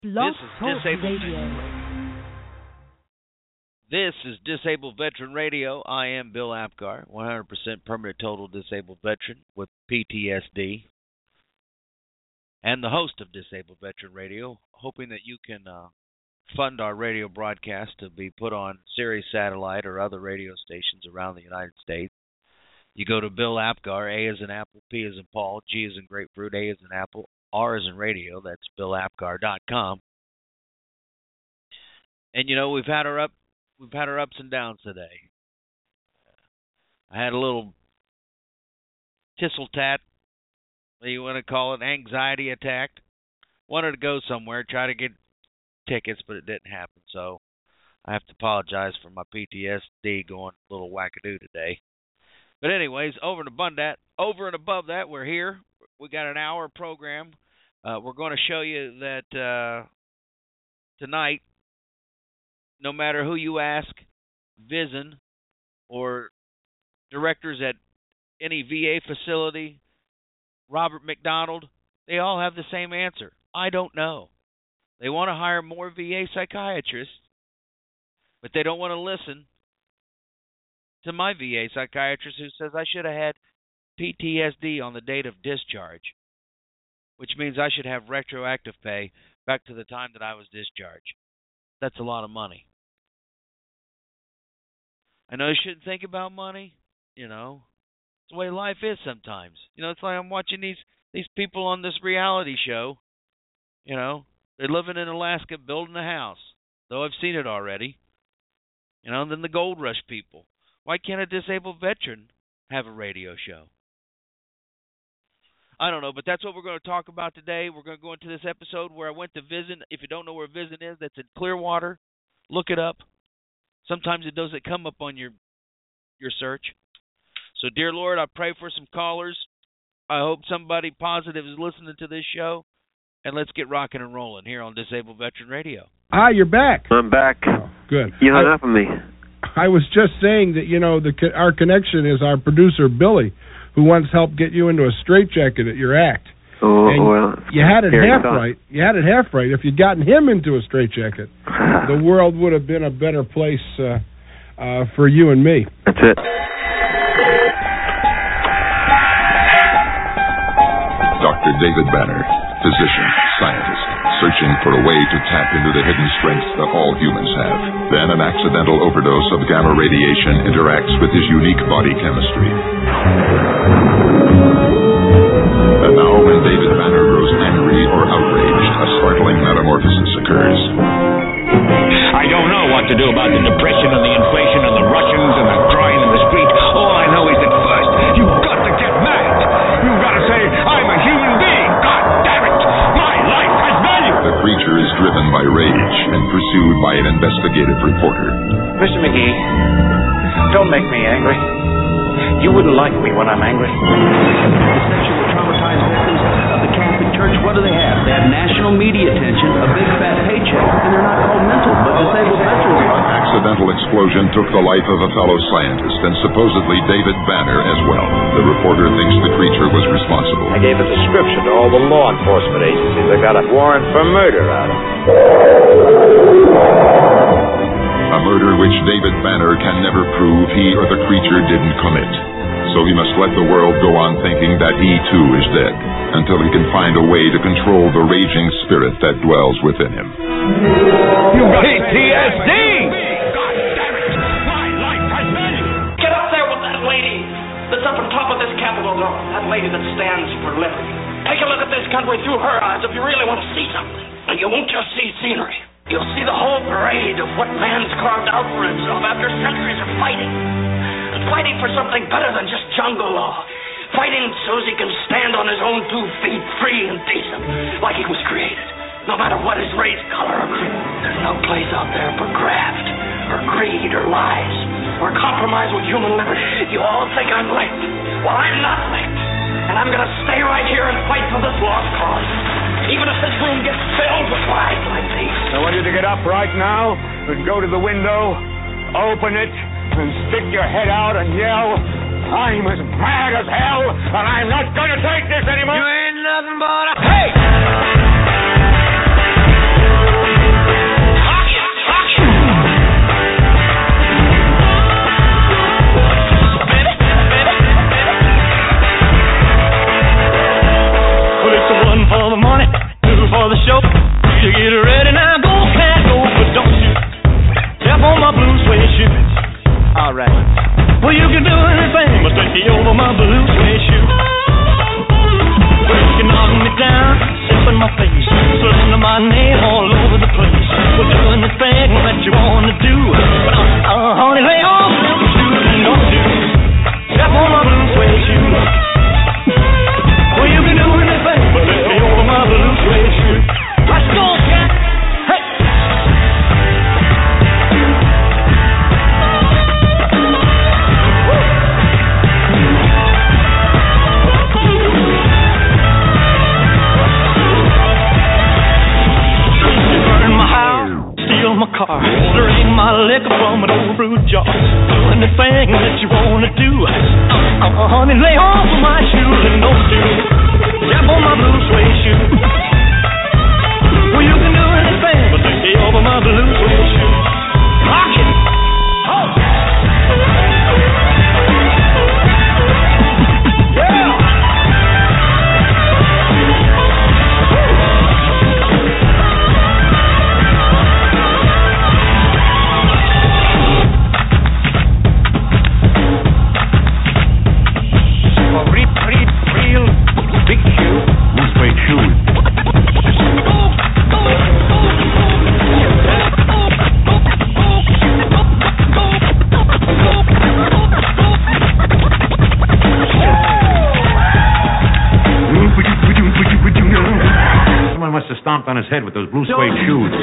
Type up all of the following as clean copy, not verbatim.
Blog This is Talk Disabled Radio. This is Disabled Veteran Radio. I am Bill Apgar, 100% permanent total disabled veteran with PTSD, and the host of Disabled Veteran Radio, hoping that you can fund our radio broadcast to be put on Sirius Satellite or other radio stations around the United States. You go to Bill Apgar, A as in Apple, P as in Paul, G as in Grapefruit, A as in Apple, R as in Radio. That's BillApgar.com. And you know, we've had our ups and downs today. I had a little tissel-tat, what do you want to call it, anxiety attack. Wanted to go somewhere, try to get tickets, but it didn't happen. So I have to apologize for my PTSD going a little wackadoo today. But anyways, over and above that, we're here. We got an hour program. We're going to show you that tonight, no matter who you ask, VISN or directors at any VA facility, Robert McDonald, they all have the same answer. I don't know. They want to hire more VA psychiatrists, but they don't want to listen to my VA psychiatrist who says I should have had PTSD on the date of discharge, which means I should have retroactive pay back to the time that I was discharged. That's a lot of money. I know you shouldn't think about money, you know. It's the way life is sometimes. You know, it's like I'm watching these people on this reality show, you know. They're living in Alaska building a house, though I've seen it already. You know, and then the gold rush people. Why can't a disabled veteran have a radio show? I don't know, but that's what we're going to talk about today. We're going to go into this episode where I went to VISN. If you don't know where VISN is, that's in Clearwater. Look it up. Sometimes it doesn't come up on your search. So, dear Lord, I pray for some callers. I hope somebody positive is listening to this show. And let's get rocking and rolling here on Disabled Veteran Radio. Ah, you're back. I'm back. Oh, good. You hung up on me. I was just saying that, you know, our connection is our producer, Billy, who once helped get you into a straitjacket at your act. Oh, and well. You had it half right. You had it half right. If you'd gotten him into a straitjacket, the world would have been a better place for you and me. That's it. Dr. David Banner, physician, scientist, searching for a way to tap into the hidden strengths that all humans have. Then an accidental overdose of gamma radiation interacts with his unique body chemistry. And now when David Banner grows angry or outraged, a startling metamorphosis occurs. I don't know what to do about the depression and the inflation and the Russians and the crying in the street. All I know is that first, you've got to get mad. You've got to say, I'm a human being. God damn it. My life has value. The creature is driven by rage and pursued by an investigative reporter. Mr. McGee, don't make me angry. You wouldn't like me when I'm angry. The sexually traumatized victims of the Catholic Church, what do they have? They have national media attention, a big fat paycheck, and they're not called mental, but disabled veterans. An accidental explosion took the life of a fellow scientist and supposedly David Banner as well. The reporter thinks the creature was responsible. I gave a description to all the law enforcement agencies. I got a warrant for murder out of them. A murder which David Banner can never prove he or the creature didn't commit. So he must let the world go on thinking that he too is dead, until he can find a way to control the raging spirit that dwells within him. You got PTSD! God damn it! My life has value! Get up there with that lady that's up on top of this Capitol Hill. That lady that stands for liberty. Take a look at this country through her eyes if you really want to see something. And you won't just see scenery. You'll see the whole parade of what man's carved out for himself after centuries of fighting. And fighting for something better than just jungle law. Fighting so he can stand on his own 2 feet, free and decent, like he was created. No matter what his race, color, or creed. There's no place out there for graft, or greed, or lies, or compromise with human liberty. You all think I'm licked. Well, I'm not licked. And I'm going to stay right here and fight for this lost cause. Even if this room gets filled with lies like these. I want you to get up right now and go to the window, open it, and stick your head out and yell, I'm as mad as hell, and I'm not going to take this anymore. You ain't nothing but a... Hey! car. Drink my liquor from an old brew jar. Do anything that you wanna do. Honey, lay off of my shoes and don't you step on my blue suede shoe. Well, you can do anything but lay off of my blue suede shoe. Rock it! Oh! Stomped on his head with those blue suede shoes.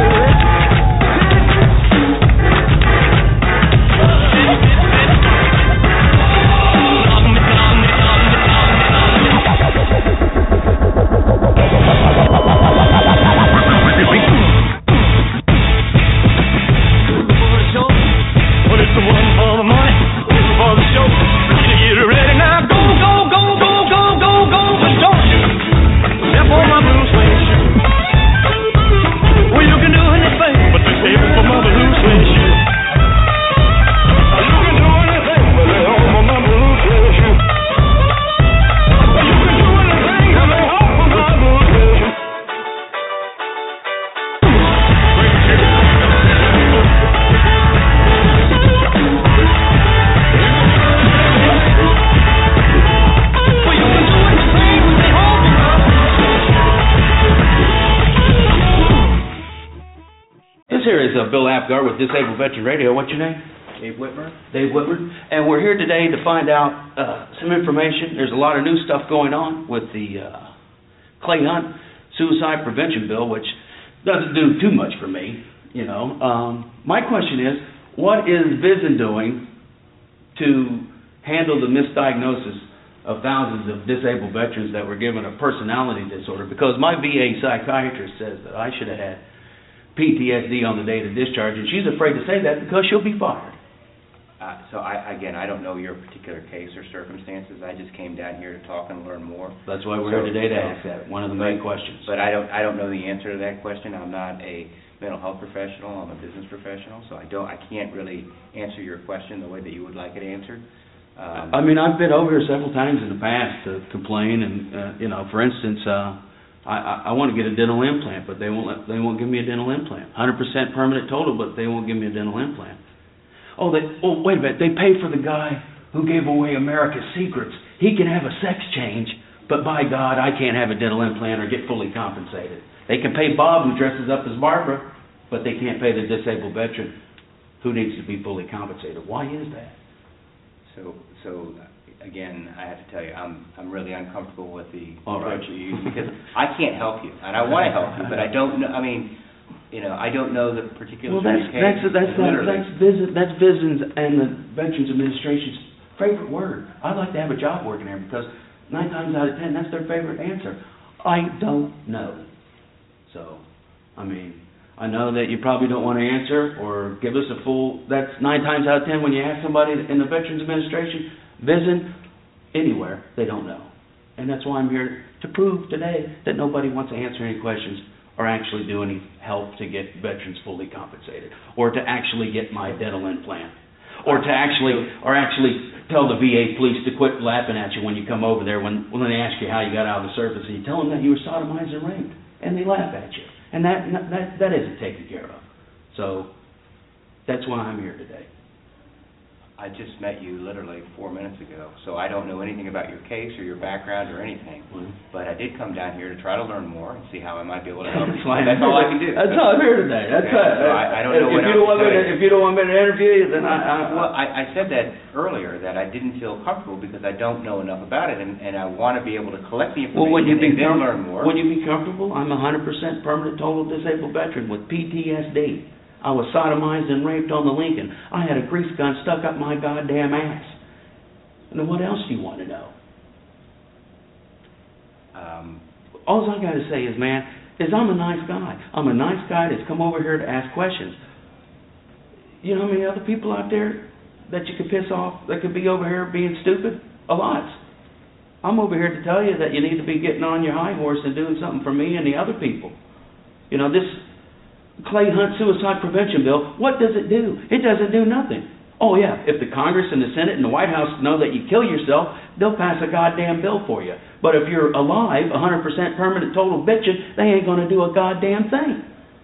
Bill Apgar with Disabled Veteran Radio. What's your name? Dave Whitmer. Dave Whitmer. And we're here today to find out some information. There's a lot of new stuff going on with the Clay Hunt Suicide Prevention Bill, which doesn't do too much for me, you know. My question is, what is VISN doing to handle the misdiagnosis of thousands of disabled veterans that were given a personality disorder? Because my VA psychiatrist says that I should have had PTSD on the date of discharge, and she's afraid to say that because she'll be fired. So I don't know your particular case or circumstances. I just came down here to talk and learn more. That's why we're here today to ask that. One of the main questions. But I don't know the answer to that question. I'm not a mental health professional. I'm a business professional, so I can't really answer your question the way that you would like it answered. I mean, I've been over here several times in the past to complain, and you know, for instance. I want to get a dental implant, but they won't give me a dental implant. 100% permanent total, but they won't give me a dental implant. Oh, wait a minute. They pay for the guy who gave away America's secrets. He can have a sex change, but by God, I can't have a dental implant or get fully compensated. They can pay Bob, who dresses up as Barbara, but they can't pay the disabled veteran who needs to be fully compensated. Why is that? So again, I have to tell you, I'm really uncomfortable with the approach you use because I can't help you, and I want to help you, but I don't know. I mean, you know, I don't know the particular case. That's VISN's and the Veterans Administration's favorite word. I'd like to have a job working there because 9 times out of 10, that's their favorite answer. I don't know. So, I mean, I know that you probably don't want to answer or give us a full. That's 9 times out of 10 when you ask somebody in the Veterans Administration. VISN, anywhere, they don't know. And that's why I'm here to prove today that nobody wants to answer any questions or actually do any help to get veterans fully compensated or to actually get my dental implant or to actually tell the VA police to quit laughing at you when you come over there when they ask you how you got out of the service and you tell them that you were sodomized and raped and they laugh at you. And that isn't taken care of. So that's why I'm here today. I just met you literally 4 minutes ago, so I don't know anything about your case or your background or anything. But I did come down here to try to learn more and see how I might be able to help you. That's all I can do. That's all I'm here today. That's it. So I don't know what else to say. If you don't want me to interview you, then I said that earlier, that I didn't feel comfortable because I don't know enough about it, and I want to be able to collect the information and then learn more. Would you be comfortable? I'm a 100% permanent total disabled veteran with PTSD. I was sodomized and raped on the Lincoln. I had a grease gun stuck up my goddamn ass. And then what else do you want to know? All I got to say is, man, I'm a nice guy. I'm a nice guy that's come over here to ask questions. You know how many other people out there that you could piss off that could be over here being stupid? A lot. I'm over here to tell you that you need to be getting on your high horse and doing something for me and the other people. You know, this Clay Hunt suicide prevention bill, what does it do? It doesn't do nothing. Oh yeah, if the Congress and the Senate and the White House know that you kill yourself, they'll pass a goddamn bill for you. But if you're alive, 100% permanent total bitchin', they ain't going to do a goddamn thing.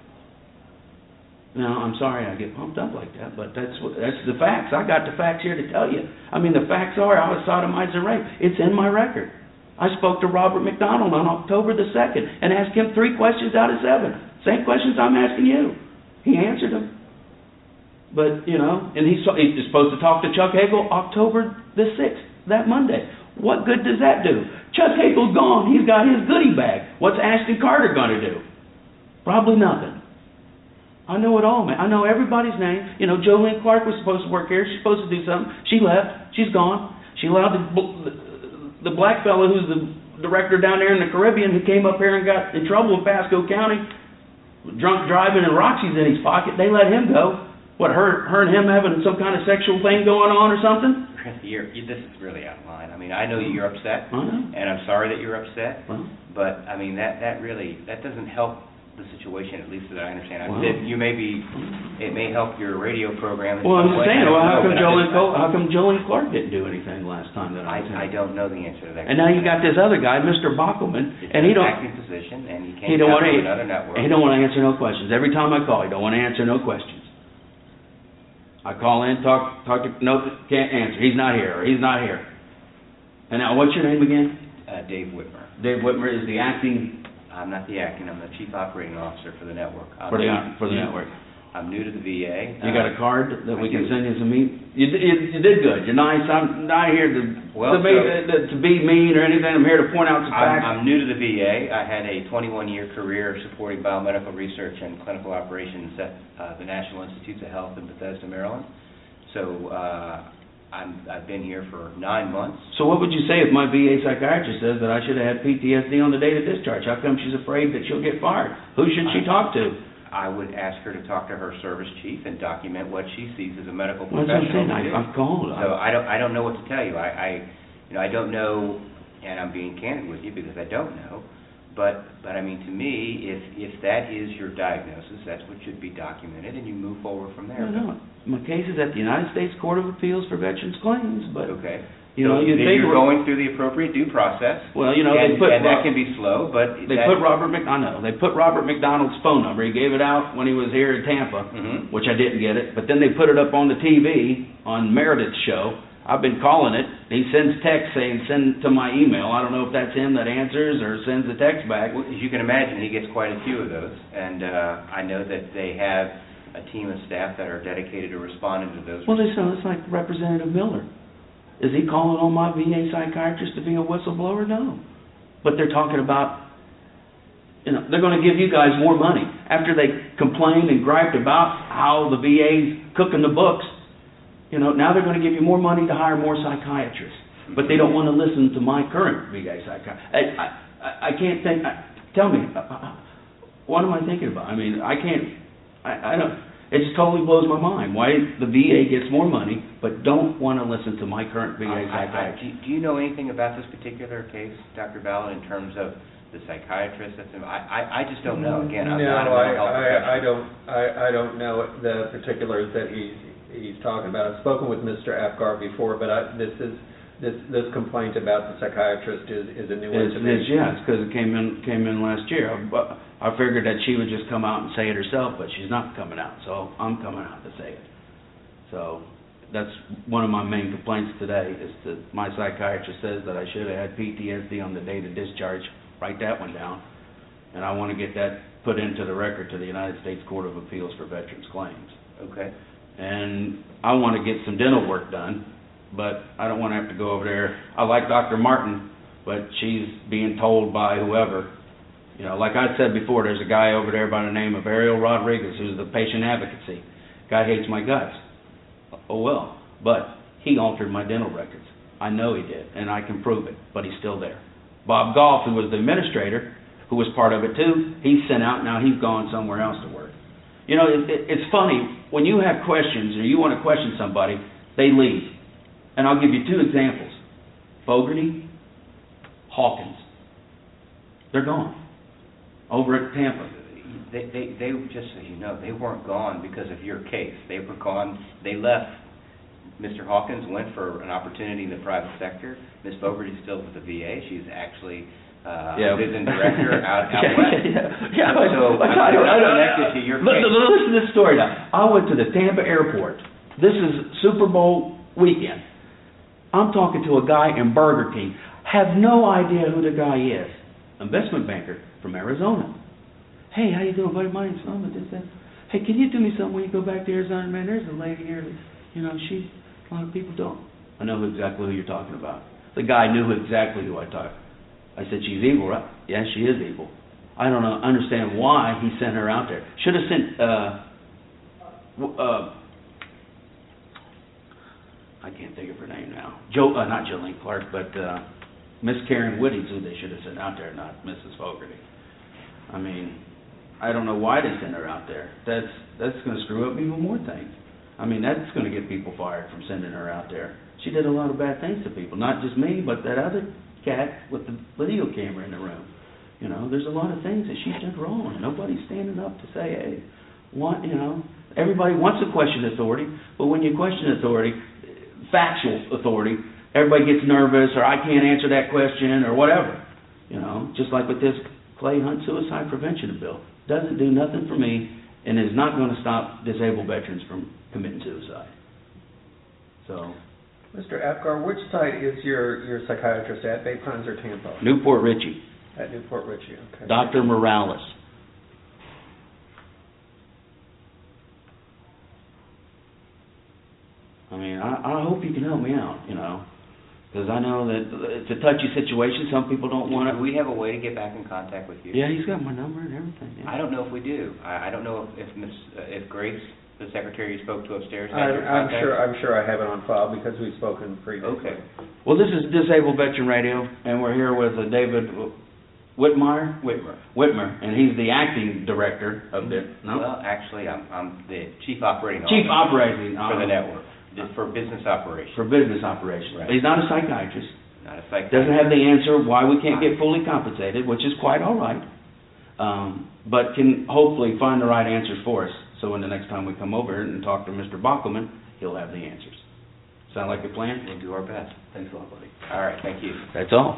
Now, I'm sorry I get pumped up like that, but that's the facts. I got the facts here to tell you. I mean, the facts are I was sodomized and raped. It's in my record. I spoke to Robert McDonald on October the 2nd and asked him 3 questions out of 7. Same questions I'm asking you. He answered them. But, you know, and he's supposed to talk to Chuck Hagel October the 6th, that Monday. What good does that do? Chuck Hagel's gone. He's got his goodie bag. What's Ashton Carter going to do? Probably nothing. I know it all, man. I know everybody's name. You know, Jolene Clark was supposed to work here. She's supposed to do something. She left. She's gone. She allowed the black fellow who's the director down there in the Caribbean who came up here and got in trouble in Pasco County, drunk driving and Roxy's in his pocket. They let him go. What, her and him having some kind of sexual thing going on or something? This is really out of line. I mean, I know you're upset, and I'm sorry that you're upset, but, I mean, that doesn't help the situation, at least that I understand. It may help your radio program. Well, I'm saying, how come Jolene Clark didn't do anything last time that I was I don't know the answer to that. And now you got this other guy, Mr. Bockelman, and he don't. Acting position, and he can't come to another network. He don't want to answer no questions. Every time I call, he don't want to answer no questions. I call in, talk to, no, can't answer. He's not here, or he's not here. And now, what's your name again? Dave Whitmer. Dave Whitmer is the acting. I'm not the acting. I'm the chief operating officer for the network. For the network. I'm new to the VA. You got a card that we can send you some meat? You did good. You're nice. I'm not here to be mean or anything. I'm here to point out the facts. I'm new to the VA. I had a 21-year career supporting biomedical research and clinical operations at the National Institutes of Health in Bethesda, Maryland. So I've been here for 9 months. So what would you say if my VA psychiatrist says that I should have had PTSD on the date of discharge? How come she's afraid that she'll get fired? Who should she talk to? I would ask her to talk to her service chief and document what she sees as a medical professional. I've called. So I don't know what to tell you. I don't know, and I'm being candid with you because I don't know. But I mean, to me, if that is your diagnosis, that's what should be documented, and you move forward from there. No. My case is at the United States Court of Appeals for Veterans Claims, but okay. You're going through the appropriate due process. Well, and that can be slow, but they put Robert McDonald's phone number. He gave it out when he was here in Tampa, which I didn't get it. But then they put it up on the TV on Meredith's show. I've been calling it. He sends text saying send to my email. I don't know if that's him that answers or sends the text back. Well, as you can imagine, he gets quite a few of those, and I know that they have a team of staff that are dedicated to responding to those. Well, it's like Representative Miller. Is he calling on my VA psychiatrist to be a whistleblower? No. But they're talking about, they're going to give you guys more money. After they complained and griped about how the VA's cooking the books, now they're going to give you more money to hire more psychiatrists. But they don't want to listen to my current VA psychiatrist. I can't think, tell me, what am I thinking about? I mean, I don't. It just totally blows my mind why the VA gets more money but don't want to listen to my current VA psychiatrist. Do you know anything about this particular case, Dr. Ballard, in terms of the psychiatrist? I just don't know. Again, I'm not a mental health professional. I don't know the particulars that he's talking about. I've spoken with Mr. Apgar before, but this complaint about the psychiatrist is a new one to me. Yes, because it came in last year. I figured that she would just come out and say it herself, but she's not coming out, so I'm coming out to say it. So that's one of my main complaints today is that my psychiatrist says that I should have had PTSD on the date of discharge. Write that one down, and I want to get that put into the record to the United States Court of Appeals for Veterans Claims. Okay. And I want to get some dental work done, but I don't want to have to go over there. I like Dr. Martin, but she's being told by whoever. Like I said before, there's a guy over there by the name of Ariel Rodriguez who's the patient advocacy. Guy hates my guts. Oh well, but he altered my dental records. I know he did, and I can prove it, but he's still there. Bob Goff, who was the administrator, who was part of it too, he's sent out, now he's gone somewhere else to work. You know, it's funny, when you have questions or you want to question somebody, they leave. And I'll give you two examples. Fogarty, Hawkins. They're gone. Over at Tampa. They just so you know, they weren't gone because of your case. They were gone. They left. Mr. Hawkins went for an opportunity in the private sector. Ms. Fogarty's still with the VA. She's actually vision director out west. Yeah. So I'm connected to your case. Listen to this story now. I went to the Tampa airport. This is Super Bowl weekend. I'm talking to a guy in Burger King. Have no idea who the guy is. Investment banker from Arizona. Hey, how you doing, buddy? My name's Norman. Hey, can you do me something when you go back to Arizona? Man, there's a lady here that, you know, a lot of people don't. I know exactly who you're talking about. The guy knew exactly who I talked. I said, she's evil, right? Yeah, she is evil. I don't understand why he sent her out there. Should have sent, I can't think of her name now. Not Jolene Clark, but Miss Karen Whitty's who they should have sent out there, not Mrs. Fogarty. I mean, I don't know why they sent her out there. That's going to screw up even more things. I mean, that's going to get people fired from sending her out there. She did a lot of bad things to people, not just me, but that other cat with the video camera in the room. You know, there's a lot of things that she did wrong. Nobody's standing up to say, hey, everybody wants to question authority, but when you question authority, factual authority, everybody gets nervous, or I can't answer that question, or whatever. You know, just like with this Clay Hunt suicide prevention bill. Doesn't do nothing for me, and is not going to stop disabled veterans from committing suicide. So, Mr. Apgar, which site is your psychiatrist at, Bay Pines or Tampa? Newport Richie. At Newport Richie, okay. Dr. Morales. I mean, I hope you can help me out, you know, because I know that it's a touchy situation. Some people don't want it. Do we have a way to get back in contact with you? Yeah, he's got my number and everything. Yeah. I don't know if we do. I don't know if Grace, the secretary you spoke to upstairs, has your I'm contact. sure I have it on file because we've spoken previously. Okay. Well, this is Disabled Veteran Radio, and we're here with David Whitmer, and he's the acting director of the. No? Well, actually, I'm the chief operating Chief officer operating for the network. For business operations. For business operations. Right. He's not a psychiatrist. Not a psychiatrist. Doesn't have the answer why we can't get fully compensated, which is quite all right. But can hopefully find the right answers for us. So when the next time we come over and talk to Mr. Bockelman, he'll have the answers. Sound like a plan? We'll do our best. Thanks a lot, buddy. All right, thank you. That's all.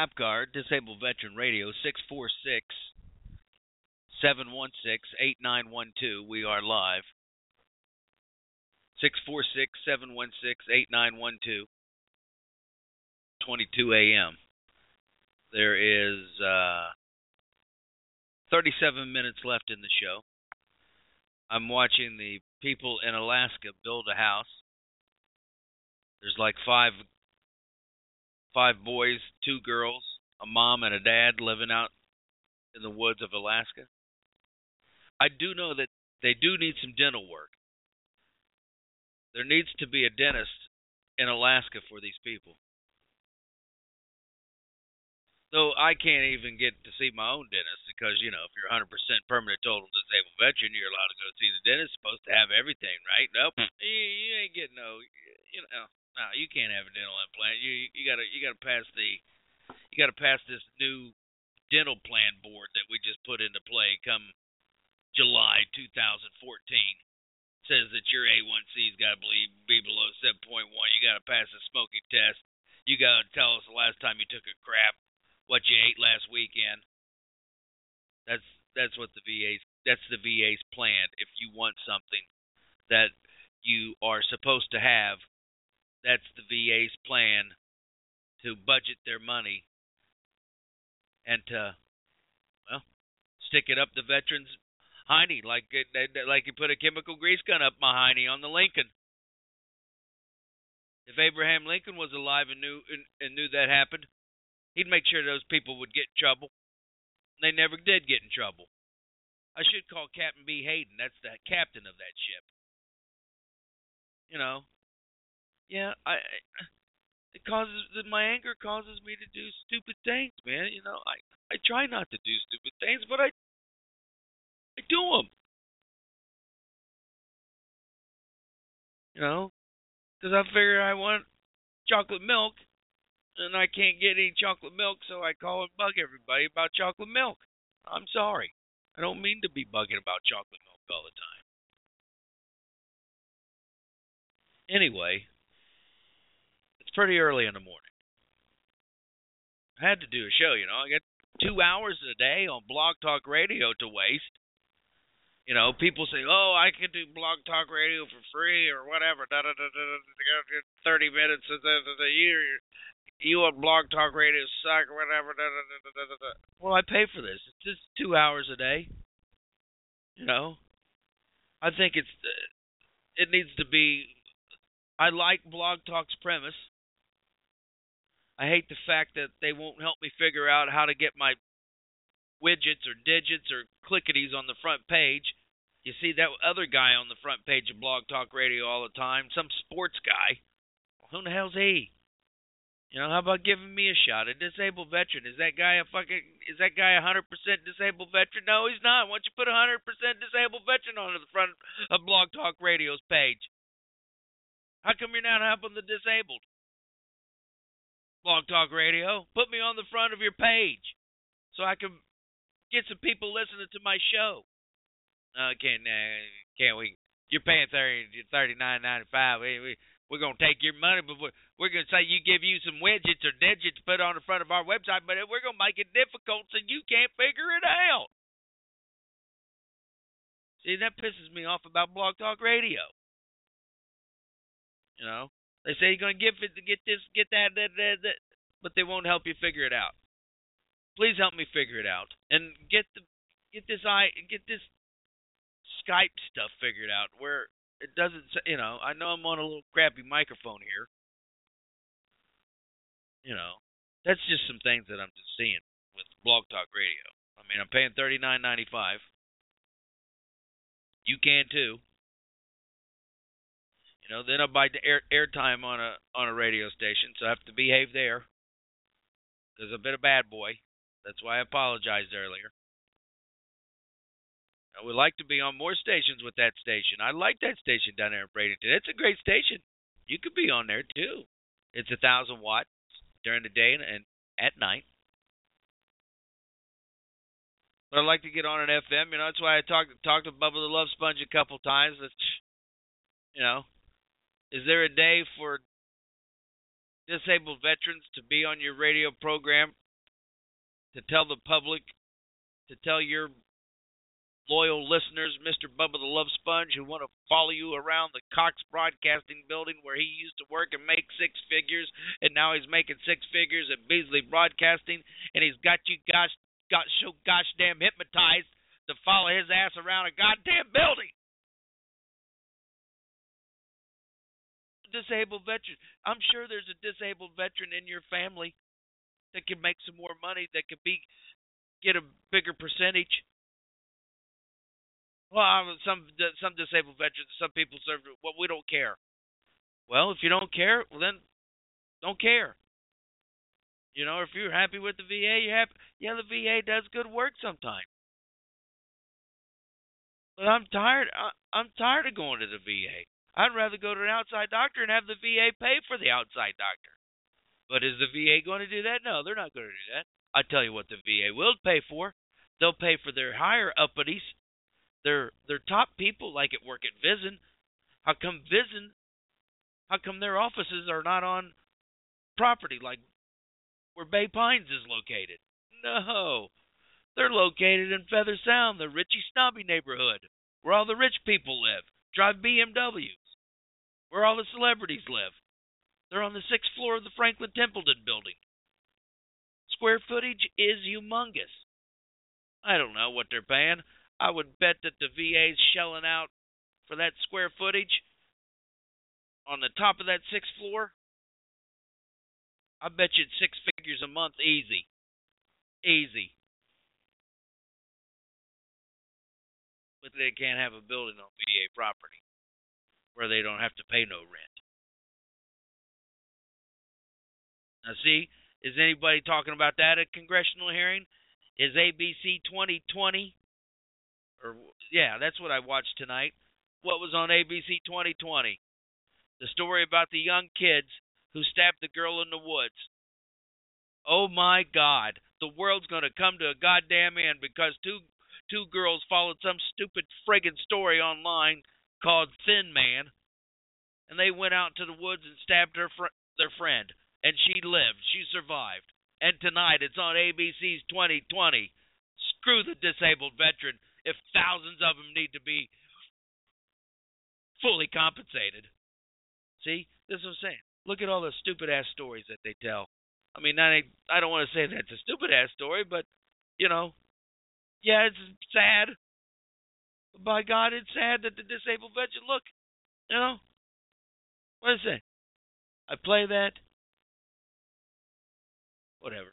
APGAR, Disabled Veteran Radio, 646-716-8912. We are live. 646-716-8912. 22 a.m. There is 37 minutes left in the show. I'm watching the people in Alaska build a house. There's like five boys, 2 girls, a mom and a dad living out in the woods of Alaska. I do know that they do need some dental work. There needs to be a dentist in Alaska for these people. Though I can't even get to see my own dentist because, you know, if you're 100% permanent total disabled veteran, you're allowed to go see the dentist. Supposed to have everything, right? Nope. You ain't getting no, no, you can't have a dental implant. You gotta pass this new dental plan board that we just put into play come July 2014. Says that your A1C's got to be below 7.1. You got to pass a smoking test. You got to tell us the last time you took a crap, what you ate last weekend. That's what the VA's plan. If you want something that you are supposed to have, that's the VA's plan to budget their money and to, well, stick it up the veterans' hiney like you put a chemical grease gun up my hiney on the Lincoln. If Abraham Lincoln was alive and knew that happened, he'd make sure those people would get in trouble. They never did get in trouble. I should call Captain B. Hayden. That's the captain of that ship. You know, yeah, my anger causes me to do stupid things, man. You know, I try not to do stupid things, but I do them. You know, because I figure I want chocolate milk, and I can't get any chocolate milk, so I call and bug everybody about chocolate milk. I'm sorry. I don't mean to be bugging about chocolate milk all the time. Anyway, it's pretty early in the morning. I had to do a show, you know. I got 2 hours a day on Blog Talk Radio to waste. You know, people say, oh, I can do Blog Talk Radio for free or whatever. 30 minutes a year. You on Blog Talk Radio suck or whatever. Well, I pay for this. It's just 2 hours a day. You know, I think it needs to be. I like Blog Talk's premise. I hate the fact that they won't help me figure out how to get my widgets or digits or clickities on the front page. You see that other guy on the front page of Blog Talk Radio all the time, some sports guy. Well, who the hell's he? You know, how about giving me a shot? A disabled veteran. Is that guy a 100% disabled veteran? No, he's not. Why don't you put a 100% disabled veteran on the front of Blog Talk Radio's page? How come you're not helping the disabled? Blog Talk Radio, put me on the front of your page so I can get some people listening to my show. Can't we? You're paying $39.95. We're gonna take your money, but we're gonna say you give you some widgets or digits to put on the front of our website, but we're gonna make it difficult so you can't figure it out. See, that pisses me off about Blog Talk Radio. You know, they say you're going to get this, get that, but they won't help you figure it out. Please help me figure it out and get this Skype stuff figured out where it doesn't. You know, I know I'm on a little crappy microphone here. You know, that's just some things that I'm just seeing with Blog Talk Radio. I mean, I'm paying $39.95. You can too. You know, then I buy the airtime on a radio station, so I have to behave there. Because I've been a bad boy. That's why I apologized earlier. I would like to be on more stations with that station. I like that station down there in Bradenton. It's a great station. You could be on there too. It's 1,000 watts during the day and at night. But I'd like to get on an FM. You know, that's why I talked to Bubba the Love Sponge a couple times. You know. Is there a day for disabled veterans to be on your radio program to tell the public, to tell your loyal listeners, Mr. Bubba the Love Sponge, who want to follow you around the Cox Broadcasting building where he used to work and make six figures, and now he's making six figures at Beasley Broadcasting, and he's got you so gosh damn hypnotized to follow his ass around a goddamn building. Disabled veteran. I'm sure there's a disabled veteran in your family that can make some more money, that could get a bigger percentage. Well, some disabled veterans, some people serve. Well, we don't care. Well, if you don't care, well then, don't care. You know, if you're happy with the VA, you're happy. Yeah, the VA does good work sometimes. But I'm tired. I'm tired of going to the VA. I'd rather go to an outside doctor and have the VA pay for the outside doctor. But is the VA going to do that? No, they're not going to do that. I tell you what the VA will pay for. They'll pay for their higher uppity. They're top people, like at work at Vision. How come their offices are not on property like where Bay Pines is located? No. They're located in Feather Sound, the Richie Snobby neighborhood, where all the rich people live, drive BMWs, where all the celebrities live. They're on the 6th floor of the Franklin Templeton building. Square footage is humongous. I don't know what they're paying. I would bet that the VA's shelling out for that square footage on the top of that 6th floor. I bet you it's 6 figures a month, easy. Easy. But they can't have a building on VA property where they don't have to pay no rent. Now see, is anybody talking about that at congressional hearing? Is ABC 2020, yeah, that's what I watched tonight. What was on ABC 2020? The story about the young kids who stabbed the girl in the woods. Oh my God, the world's going to come to a goddamn end because two girls followed some stupid friggin' story online called Thin Man, and they went out to the woods and stabbed their friend. And she lived. She survived. And tonight it's on ABC's 2020. Screw the disabled veteran if thousands of them need to be fully compensated. See? This is what I'm saying. Look at all the stupid-ass stories that they tell. I mean, I don't want to say that's a stupid-ass story, but, you know, yeah, it's sad. By God, it's sad that the disabled veteran, look, you know, what is it? I play that. Whatever.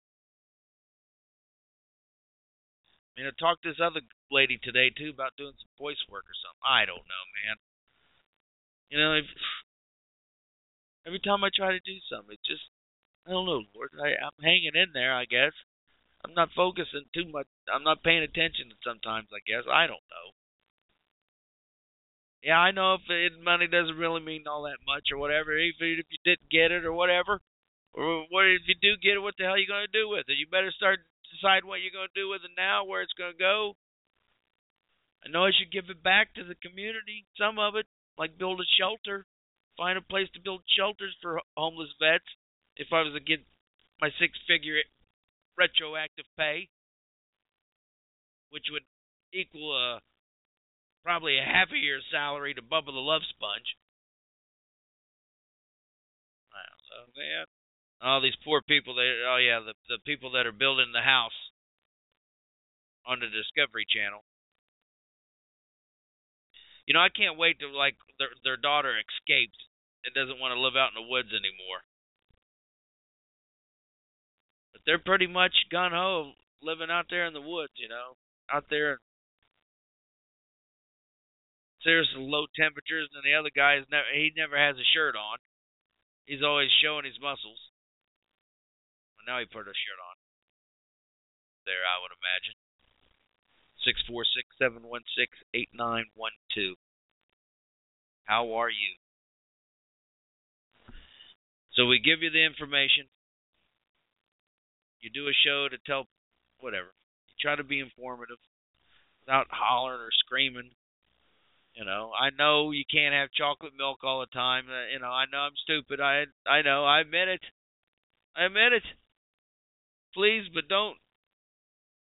I mean, I talked to this other lady today, too, about doing some voice work or something. I don't know, man. You know, every time I try to do something, it just, I don't know, Lord. I'm hanging in there, I guess. I'm not focusing too much. I'm not paying attention sometimes, I guess. I don't know. Yeah, I know if money doesn't really mean all that much or whatever, even if you didn't get it or whatever. Or what if you do get it, what the hell are you going to do with it? You better start decide what you're going to do with it now, where it's going to go. I know I should give it back to the community, some of it, like build a shelter, find a place to build shelters for homeless vets if I was to get my six-figure retroactive pay, which would equal probably a half a year's salary to Bubba the Love Sponge. I don't know, man. Oh, these poor people, the people that are building the house on the Discovery Channel. You know, I can't wait to, like, their daughter escaped and doesn't want to live out in the woods anymore. But they're pretty much gung-ho living out there in the woods, you know, out there. Seriously, low temperatures, and the other guy, he never has a shirt on. He's always showing his muscles. Now he put a shirt on. There, I would imagine. 646-716-8912. How are you? So we give you the information. You do a show to tell whatever. You try to be informative without hollering or screaming. You know, I know you can't have chocolate milk all the time. You know, I know I'm stupid. I know. I admit it. Please, but don't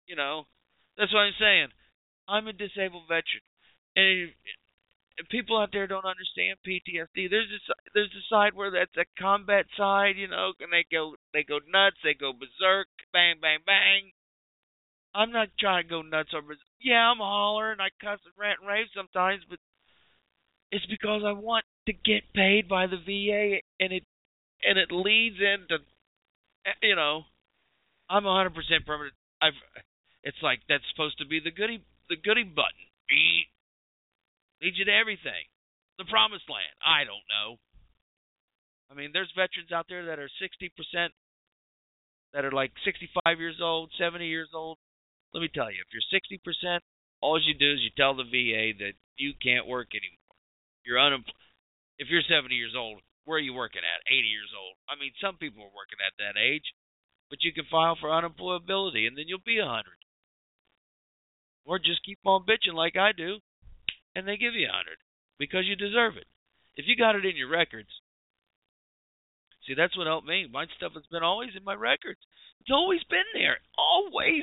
You know, that's what I'm saying. I'm a disabled veteran, and people out there don't understand PTSD. There's a side where that's a combat side, you know, and they go nuts, they go berserk, bang, bang, bang. I'm not trying to go nuts or berserk. Yeah, I'm a holler and I cuss and rant and rave sometimes, but it's because I want to get paid by the VA, and it leads into, you know, I'm 100% permanent. It's like that's supposed to be the goodie button. Leads you to everything. The promised land. I don't know. I mean, there's veterans out there that are 60%, that are like 65 years old, 70 years old. Let me tell you, if you're 60%, all you do is you tell the VA that you can't work anymore. You're unemployed. If you're 70 years old, where are you working at? 80 years old. I mean, some people are working at that age, but you can file for unemployability, and then you'll be 100. Or just keep on bitching like I do, and they give you 100 because you deserve it. If you got it in your records, see, that's what helped me. My stuff has been always in my records. It's always been there. Always.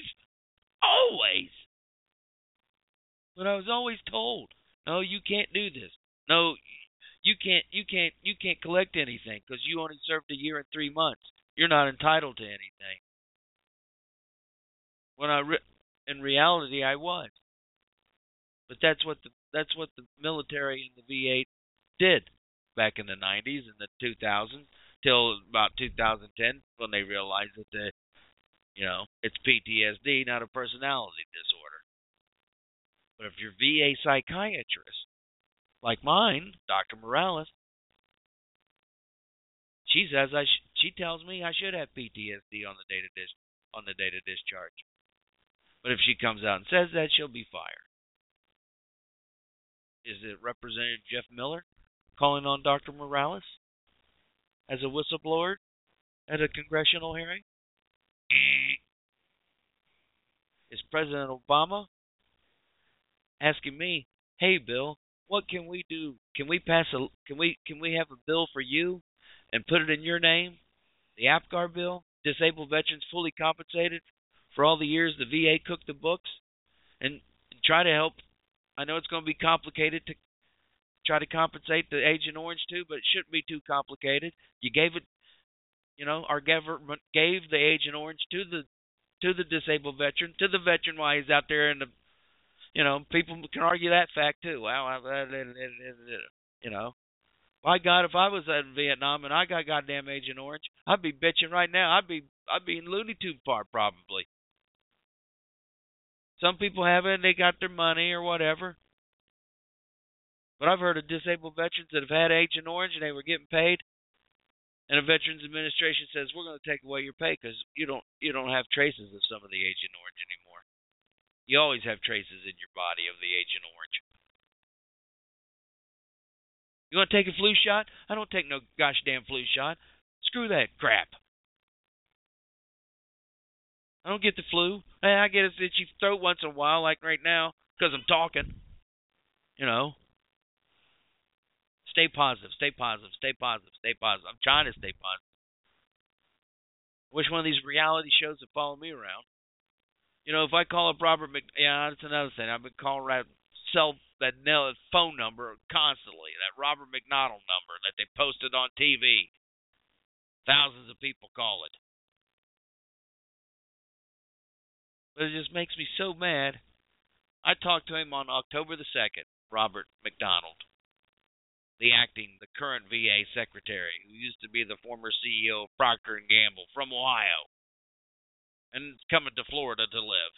But I was always told, no, you can't do this. No, you can't collect anything because you only served a year and 3 months. You're not entitled to anything. When in reality, I was. But that's what the military and the VA did back in the 90s and the 2000s till about 2010 when they realized that it's PTSD, not a personality disorder. But if you're VA psychiatrist, like mine, Dr. Morales, she says she tells me I should have PTSD on the date of discharge. But if she comes out and says that, she'll be fired. Is it Representative Jeff Miller calling on Dr. Morales as a whistleblower at a congressional hearing? Is President Obama asking me, "Hey, Bill, what can we do? Can we have a bill for you and put it in your name? The APGAR bill, disabled veterans fully compensated for all the years the VA cooked the books, and try to help." I know it's going to be complicated to try to compensate the Agent Orange too, but it shouldn't be too complicated. You gave it, our government gave the Agent Orange to the disabled veteran, to the veteran while he's out there in the, people can argue that fact too. Well, by God, if I was in Vietnam and I got goddamn Agent Orange, I'd be bitching right now. I'd be in Looney Tune Park probably. Some people have it and they got their money or whatever. But I've heard of disabled veterans that have had Agent Orange and they were getting paid, and a Veterans Administration says, we're going to take away your pay because you don't have traces of some of the Agent Orange anymore. You always have traces in your body of the Agent Orange. You want to take a flu shot? I don't take no gosh damn flu shot. Screw that crap. I don't get the flu. Hey, I get an itchy throat once in a while, like right now, because I'm talking. Stay positive, stay positive, stay positive, stay positive. I'm trying to stay positive. I wish one of these reality shows would follow me around. If I call up Robert that's another thing. I've been calling that phone number constantly, that Robert McDonald number that they posted on TV. Thousands of people call it. But it just makes me so mad. I talked to him on October the 2nd, Robert McDonald, the current VA secretary, who used to be the former CEO of Procter & Gamble from Ohio, and coming to Florida to live.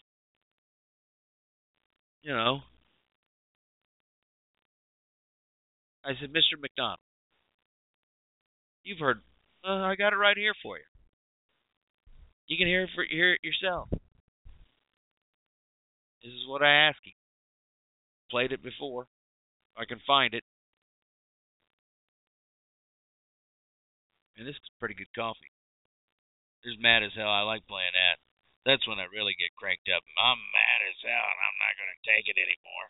I said, Mr. McDonald, you've heard, I got it right here for you. You can hear it yourself. This is what I asked him. Played it before. I can find it. And this is pretty good coffee. It's mad as hell. I like playing that. That's when I really get cranked up. I'm mad as hell and I'm not going to take it anymore.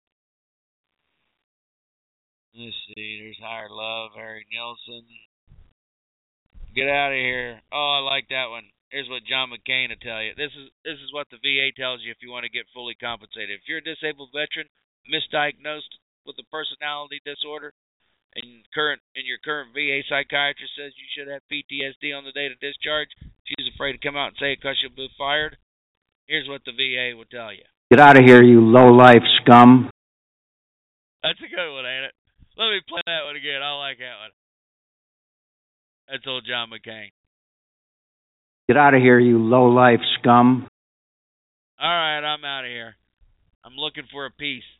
Let's see. There's Higher Love, Harry Nelson. Get out of here. Oh, I like that one. Here's what John McCain will tell you. This is what the VA tells you if you want to get fully compensated. If you're a disabled veteran, misdiagnosed with a personality disorder, and your current VA psychiatrist says you should have PTSD on the date of discharge, she's afraid to come out and say it because you'll be fired. Here's what the VA will tell you. Get out of here, you low-life scum. That's a good one, ain't it? Let me play that one again. I like that one. That's old John McCain. Get out of here, you low-life scum. All right, I'm out of here. I'm looking for a piece.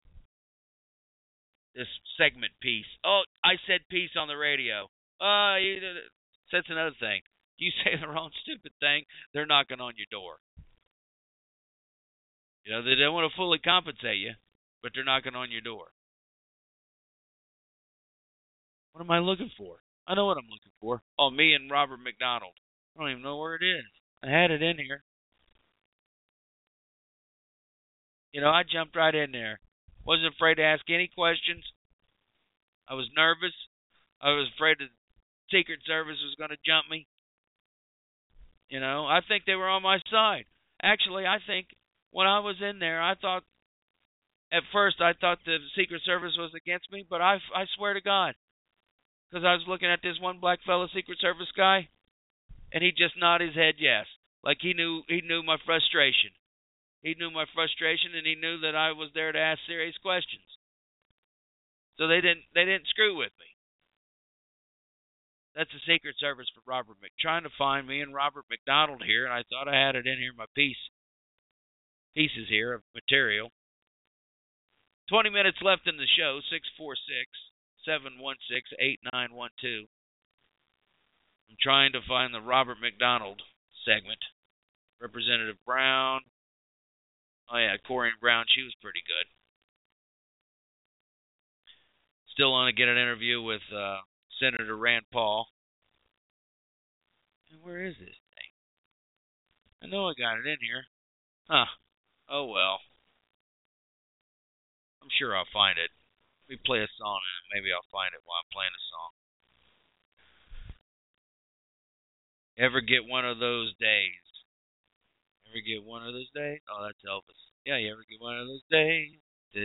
This segment piece. Oh, I said piece on the radio. That's another thing. You say the wrong stupid thing, they're knocking on your door. You know, they don't want to fully compensate you, but they're knocking on your door. What am I looking for? I know what I'm looking for. Oh, me and Robert McDonald. I don't even know where it is. I had it in here. You know, I jumped right in there. Wasn't afraid to ask any questions. I was nervous. I was afraid the Secret Service was going to jump me. You know, I think they were on my side. Actually, I think when I was in there, at first I thought the Secret Service was against me, but I swear to God, because I was looking at this one black fellow Secret Service guy, and he just nodded his head yes, like he knew my frustration. He knew my frustration, and he knew that I was there to ask serious questions. So they didn't screw with me. That's the Secret Service for Robert trying to find me and Robert McDonald here, and I thought I had it in here, my pieces here of material. 20 minutes left in the show, 646-716-8912. I'm trying to find the Robert McDonald segment. Representative Brown. Oh, yeah, Corrine Brown, she was pretty good. Still want to get an interview with Senator Rand Paul. And where is this thing? I know I got it in here. Huh. Oh, well. I'm sure I'll find it. Let me play a song, and maybe I'll find it while I'm playing a song. Ever get one of those days? Ever get one of those days? Oh, that's Elvis. Yeah, you ever get one of those days?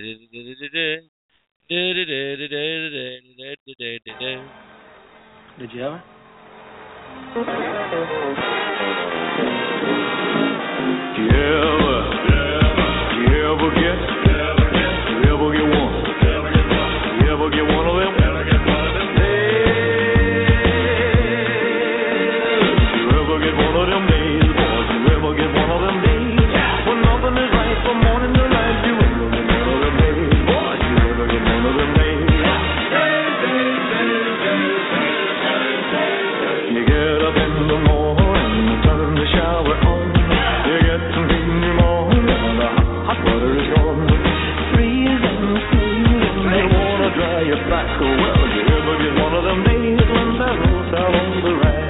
Did you ever? You ever get one? You ever get one of them? You ever get one of them days, boys? You ever get one of them days when nothing is right from morning to night? You ever get one of them days, boys? You ever get one of them days? You get up in the morning, turn the shower on. You get some heat in your morning, and the hot water is gone. Freezing, they wanna dry your back. Well, you ever get one of them days when that rolls out on the rack?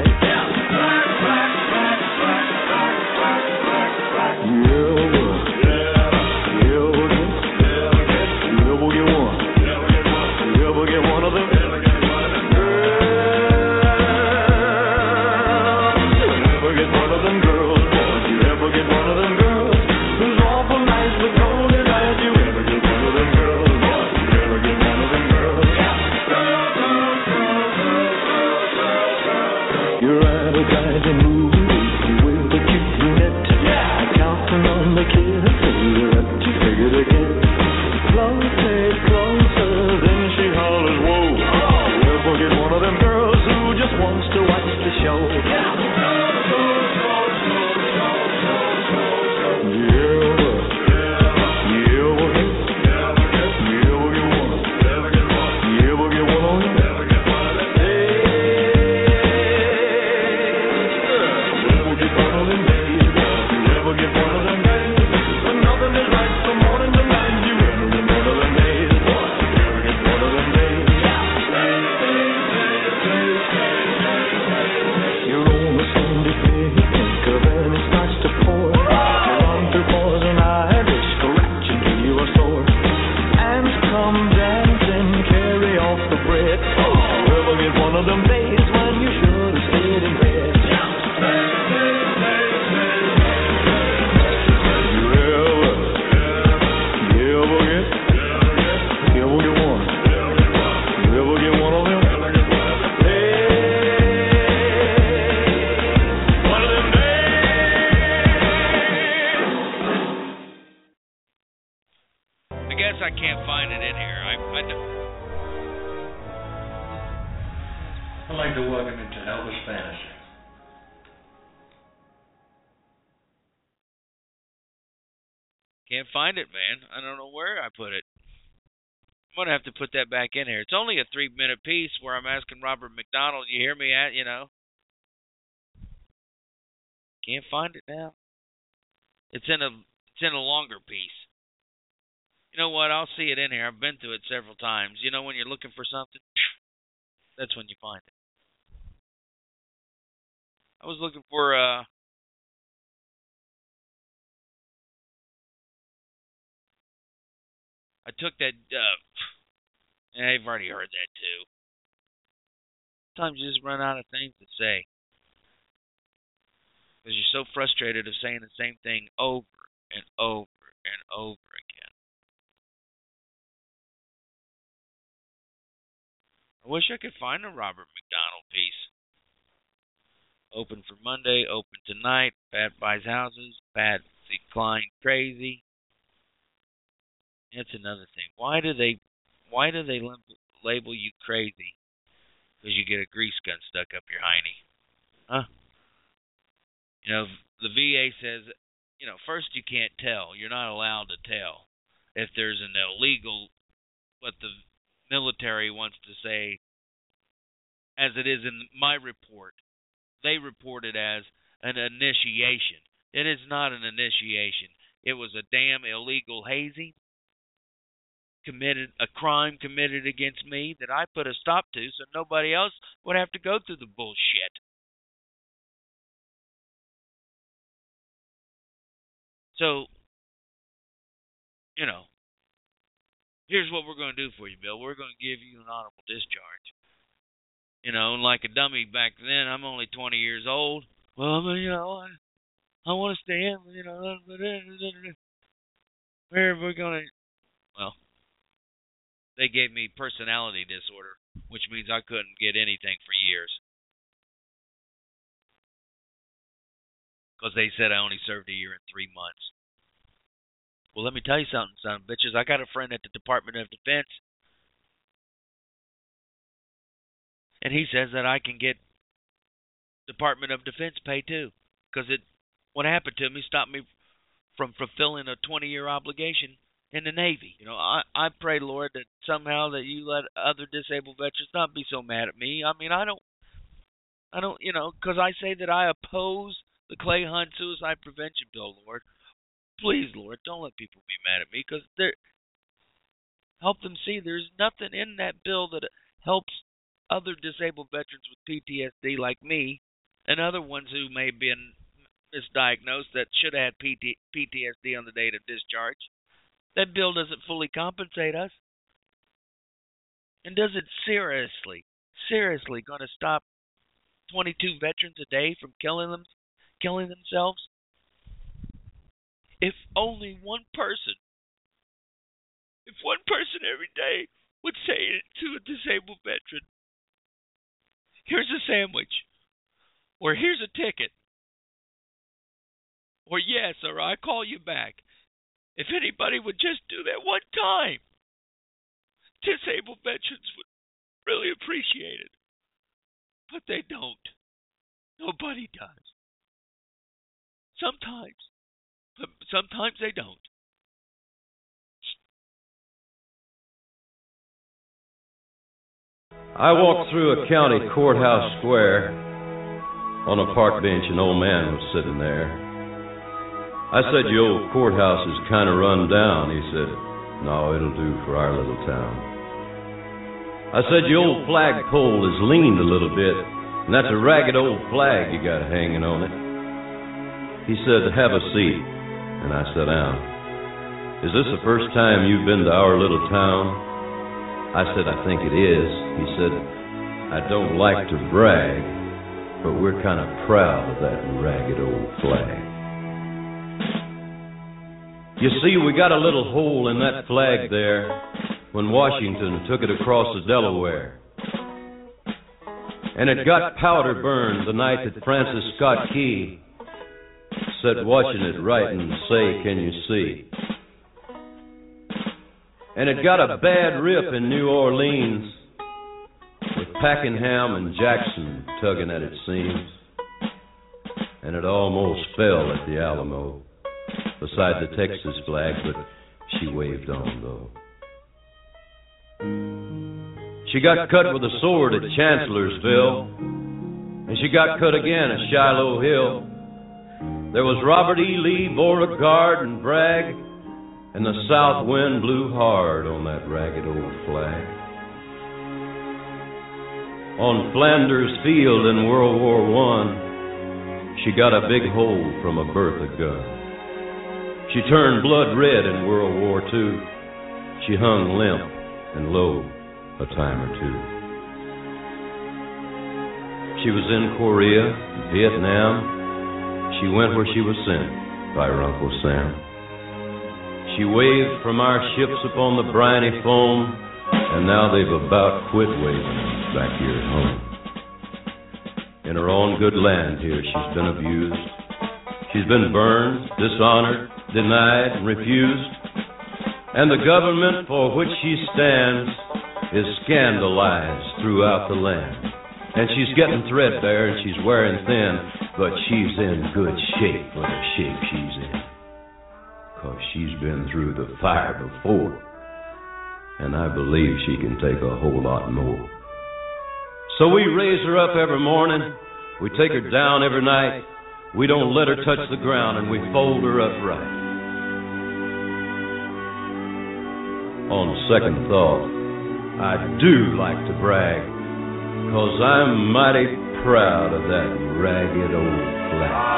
One of them days when you should have stayed in bed. I'd like to welcome you to Elvis Fantasy. Can't find it, man. I don't know where I put it. I'm going to have to put that back in here. It's only a 3-minute piece where I'm asking Robert McDonald, you hear me at, Can't find it now. It's in a longer piece. You know what? I'll see it in here. I've been through it several times. You know when you're looking for something? That's when you find it. I was looking for I took that I've already heard that too. Sometimes you just run out of things to say. Because you're so frustrated of saying the same thing over and over and over again. I wish I could find a Robert McDonald piece. Open for Monday, open tonight, Pat buys houses, Pat declined crazy. That's another thing. Why do they label you crazy? Because you get a grease gun stuck up your hiney. Huh? The VA says, first you can't tell. You're not allowed to tell if there's an illegal, what the military wants to say, as it is in my report. They report it as an initiation. It is not an initiation. It was a damn illegal hazing. A crime committed against me that I put a stop to so nobody else would have to go through the bullshit. So, here's what we're going to do for you, Bill. We're going to give you an honorable discharge. Like a dummy back then, I'm only 20 years old. Well, I want to stay in, where are we going to... Well, they gave me personality disorder, which means I couldn't get anything for years. Because they said I only served a year and 3 months. Well, let me tell you something, son of bitches. I got a friend at the Department of Defense, and he says that I can get Department of Defense pay too. Because what happened to me stopped me from fulfilling a 20-year obligation in the Navy. I pray, Lord, that somehow that you let other disabled veterans not be so mad at me. I mean, I don't, because I say that I oppose the Clay Hunt Suicide Prevention Bill, Lord. Please, Lord, don't let people be mad at me, because help them see there's nothing in that bill that helps other disabled veterans with PTSD like me and other ones who may have been misdiagnosed that should have had PTSD on the date of discharge. That bill doesn't fully compensate us. And does it seriously going to stop 22 veterans a day from killing themselves? If only one person every day would say it to a disabled veteran, here's a sandwich, or here's a ticket, or yes, or I call you back. If anybody would just do that one time, disabled veterans would really appreciate it. But they don't. Nobody does. Sometimes. But sometimes they don't. I walked through a county courthouse square. On a park bench, an old man was sitting there. I said, "Your old courthouse is kind of run down." He said, "No, it'll do for our little town." I said, "Your old flagpole is leaned a little bit, and that's a ragged old flag you got hanging on it." He said, "Have a seat," and I sat down. "Is this the first time you've been to our little town?" I said, "I think it is." He said, "I don't like to brag, but we're kind of proud of that ragged old flag. You see, we got a little hole in that flag there when Washington took it across the Delaware. And it got powder burned the night that Francis Scott Key sat watching it writing, say, can you see? and it got a bad rip in New Orleans, with Pakenham and Jackson tugging at its seams, and it almost fell at the Alamo beside the Texas flag, but she waved on, though. She got cut with a sword at Chancellorsville, and she got cut again at Shiloh Hill. There was Robert E. Lee, Beauregard, and Bragg, and the south wind blew hard on that ragged old flag. On Flanders Field in World War I, she got a big hole from a Bertha gun. She turned blood red in World War II. She hung limp and low a time or two. She was in Korea, Vietnam. She went where she was sent by her Uncle Sam. She waved from our ships upon the briny foam, and now they've about quit waving back here at home. In her own good land here, she's been abused. She's been burned, dishonored, denied, and refused. And the government for which she stands is scandalized throughout the land. And she's getting threadbare and she's wearing thin, but she's in good shape for the shape she's in. 'Cause she's been through the fire before, and I believe she can take a whole lot more. So we raise her up every morning, we take her down every night, we don't let her touch the ground, and we fold her up right. On second thought, I do like to brag, 'cause I'm mighty proud of that ragged old flag.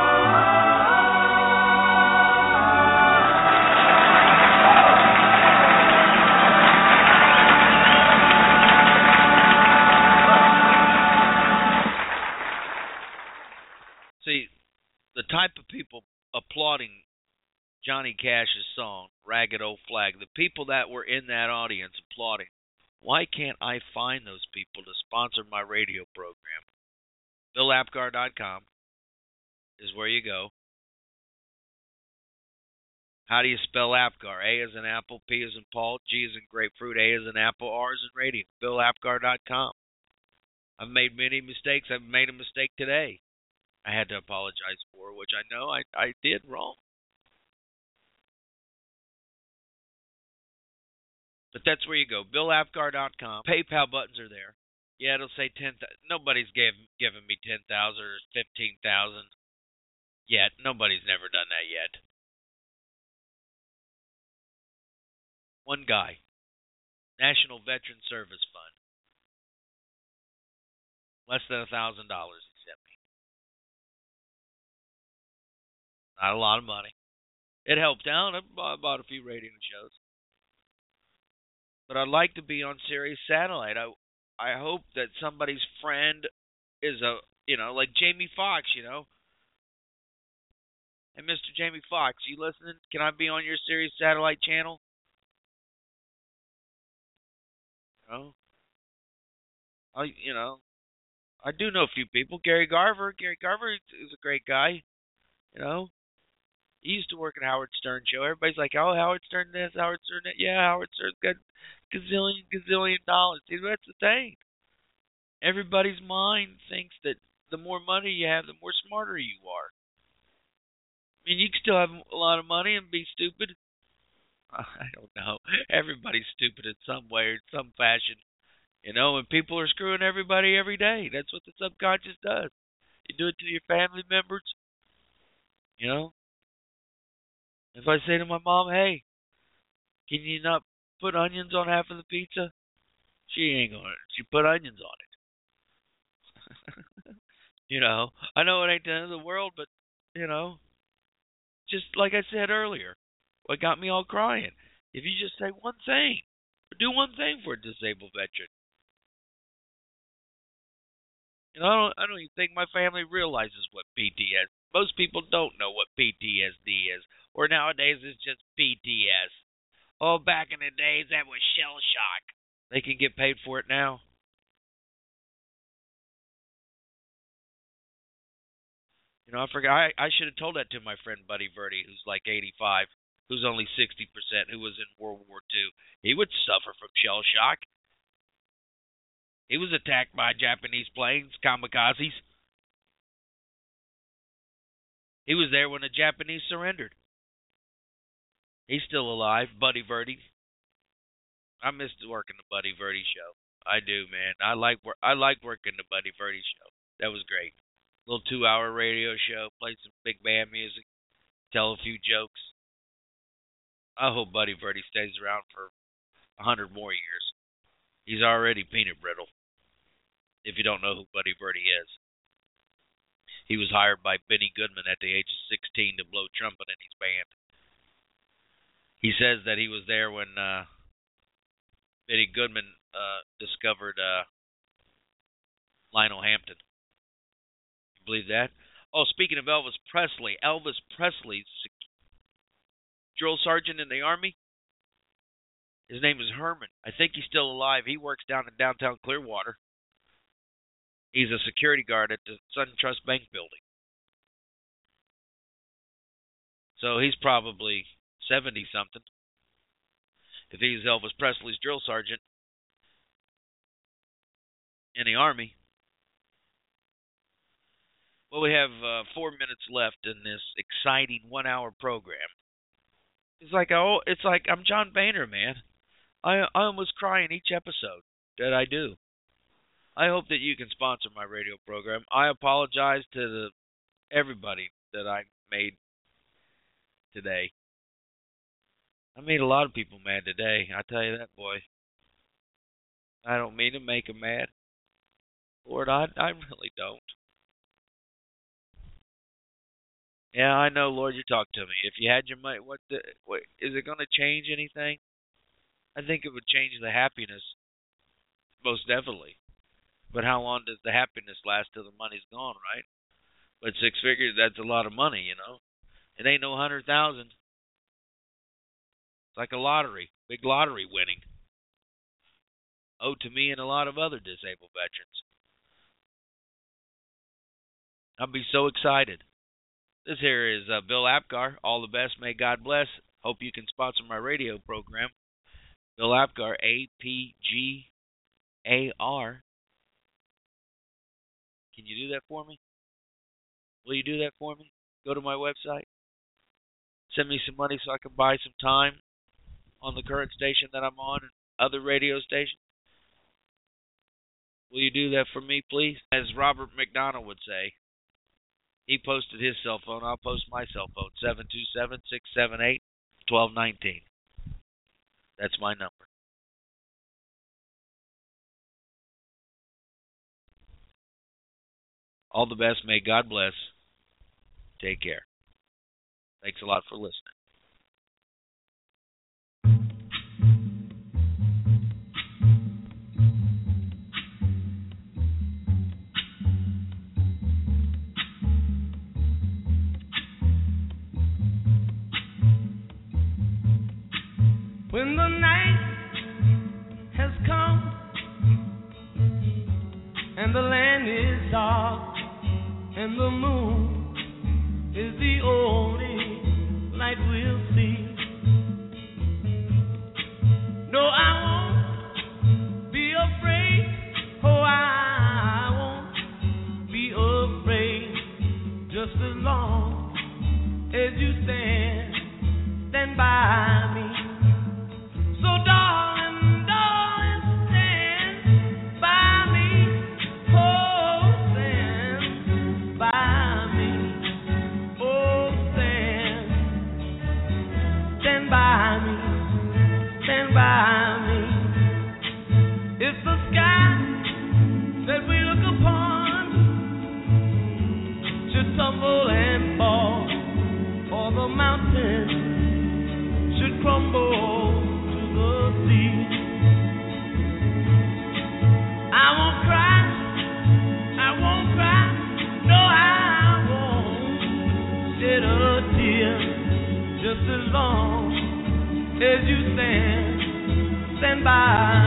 See, the type of people applauding Johnny Cash's song, Ragged Old Flag, the people that were in that audience applauding, why can't I find those people to sponsor my radio program? BillApgar.com is where you go. How do you spell Apgar? A as in apple, P as in Paul, G as in grapefruit, A as in apple, R as in radio. BillApgar.com. I've made many mistakes. I've made a mistake today. I had to apologize for, which I know I did wrong. But that's where you go. BillApgar.com. PayPal buttons are there. Yeah, it'll say 10,000. Nobody's given me 10,000 or 15,000 yet. Nobody's never done that yet. One guy, National Veteran Service Fund. Less than $1,000 he sent me. Not a lot of money. It helped out. I bought a few radio shows. But I'd like to be on Sirius Satellite. I hope that somebody's friend is like Jamie Foxx, Hey, Mr. Jamie Foxx, you listening? Can I be on your Sirius Satellite channel? I do know a few people. Gary Garver is a great guy. He used to work at Howard Stern show. Everybody's like, oh, Howard Stern this, Howard Stern that. Yeah, Howard Stern's got gazillion dollars. See, that's the thing. Everybody's mind thinks that the more money you have, the more smarter you are. I mean, you can still have a lot of money and be stupid. I don't know. Everybody's stupid in some way or some fashion. And people are screwing everybody every day. That's what the subconscious does. You do it to your family members. If I say to my mom, hey, can you not put onions on half of the pizza? She ain't going to. She put onions on it. I know it ain't the end of the world, but, just like I said earlier, what got me all crying, if you just say one thing, or do one thing for a disabled veteran. I don't even think my family realizes what PTSD. Most people don't know what PTSD is, or nowadays it's just PTS. Oh, back in the days that was shell shock. They can get paid for it now. I forgot. I should have told that to my friend Buddy Verdi, who's like 85. who's only 60%, who was in World War II. He would suffer from shell shock. He was attacked by Japanese planes, kamikazes. He was there when the Japanese surrendered. He's still alive, Buddy Verde. I missed working the Buddy Verde show. I do, man. I like working the Buddy Verde show. That was great. Little 2-hour radio show, played some big band music, tell a few jokes. I hope Buddy Verde stays around for 100 more years. He's already peanut brittle, if you don't know who Buddy Verde is. He was hired by Benny Goodman at the age of 16 to blow trumpet in his band. He says that he was there when Benny Goodman discovered Lionel Hampton. You believe that? Oh, speaking of Elvis Presley's drill sergeant in the Army, his name is Herman. I think he's still alive. He works down in downtown Clearwater. He's a security guard at the SunTrust Bank building. So he's probably 70-something. If he's Elvis Presley's drill sergeant in the Army. Well, we have 4 minutes left in this exciting 1-hour program. It's like I'm John Boehner, man. I almost cry in each episode that I do. I hope that you can sponsor my radio program. I apologize to everybody that I made today. I made a lot of people mad today. I tell you that, boy. I don't mean to make them mad. Lord, I really don't. Yeah, I know, Lord, you talk to me. If you had your money, what is it going to change anything? I think it would change the happiness, most definitely. But how long does the happiness last till the money's gone, right? But 6 figures, that's a lot of money, you know. It ain't no 100,000. It's like a lottery, big lottery winning. Owed to me and a lot of other disabled veterans. I'll be so excited. This here is Bill Apgar. All the best. May God bless. Hope you can sponsor my radio program. Bill Apgar, A-P-G-A-R. Can you do that for me? Will you do that for me? Go to my website. Send me some money so I can buy some time on the current station that I'm on and other radio stations. Will you do that for me, please? As Robert McDonald would say, he posted his cell phone. I'll post my cell phone, 727-678-1219. That's my number. All the best. May God bless. Take care. Thanks a lot for listening. When the night has come and the land is dark and the moon is the only light we'll see. No, I won't be afraid. Oh, I won't be afraid. Just as long as you stand by me. So darling, stand by me. Oh, stand by me. Oh, stand by me. Stand by me. It's the sky that we look upon should tumble and fall, or the mountain should crumble. Just as long as you stand by.